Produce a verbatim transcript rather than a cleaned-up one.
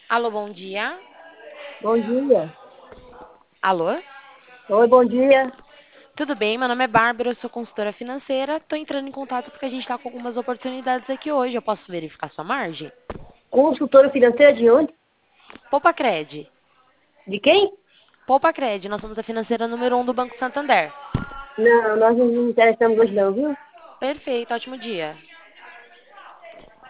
Alô, bom dia. Bom dia. Alô? Oi, bom dia. Tudo bem? Meu nome é Bárbara, eu sou consultora financeira. Tô entrando em contato porque a gente tá com algumas oportunidades aqui hoje. Eu posso verificar sua margem? Consultora financeira de onde? Poupa Cred. De quem? Poupa Cred, nós somos a financeira número um do Banco Santander. Não, nós não nos interessamos hoje não, viu? Perfeito, ótimo dia.